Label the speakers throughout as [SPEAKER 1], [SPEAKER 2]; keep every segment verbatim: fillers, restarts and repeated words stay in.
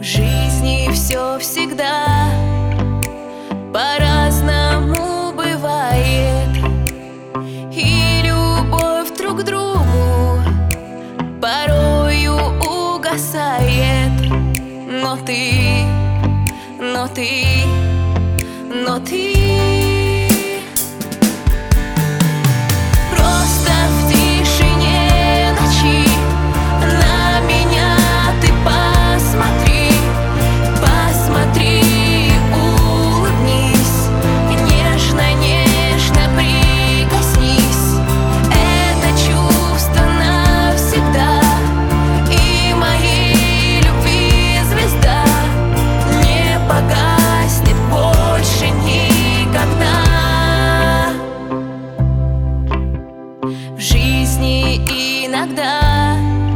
[SPEAKER 1] В жизни все всегда по-разному бывает, и любовь друг к другу порою угасает. Но ты, но ты, но ты просто в тишине ночи на меня ты посмотри, посмотри, улыбнись, нежно, нежно прикоснись. Это чувство навсегда, и моей любви звезда не погаснет больше никогда. В жизни иногда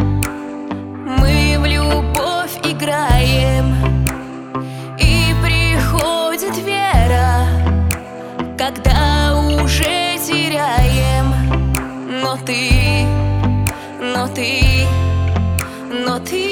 [SPEAKER 1] мы в любовь играем, и приходит вера, когда уже теряем. Но ты, но ты, но ты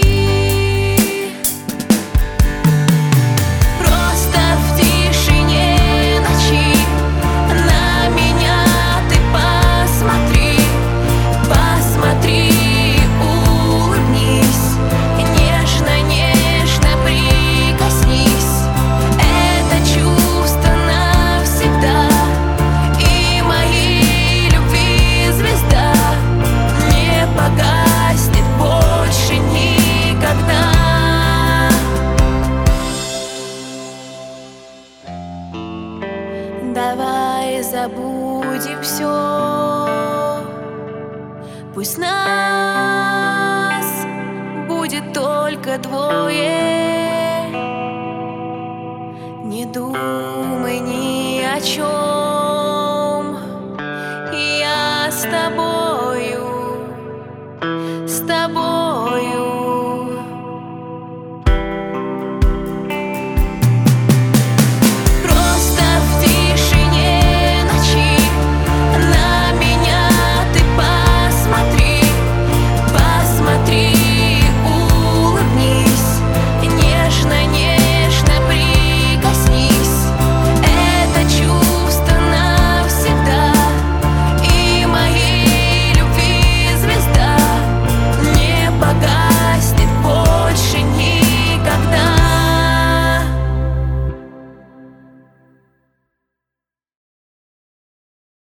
[SPEAKER 1] просто в тишине ночи на меня ты посмотри, посмотри, улыбнись, нежно, нежно прикоснись. Это чувство навсегда, и моей любви звезда не погаснет больше никогда. Давай забудем все, пусть нас будет только двое. Не думай ни о чем, я с тобой.